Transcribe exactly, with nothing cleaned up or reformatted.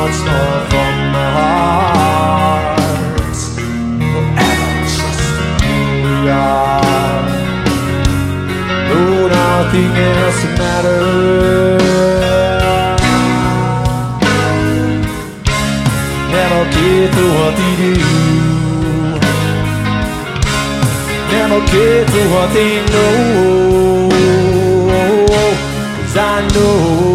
once more from my heart. Forever trusting who we are. No, nothing else matters. Never care for what they do. Never care for what they know. 'Cause I know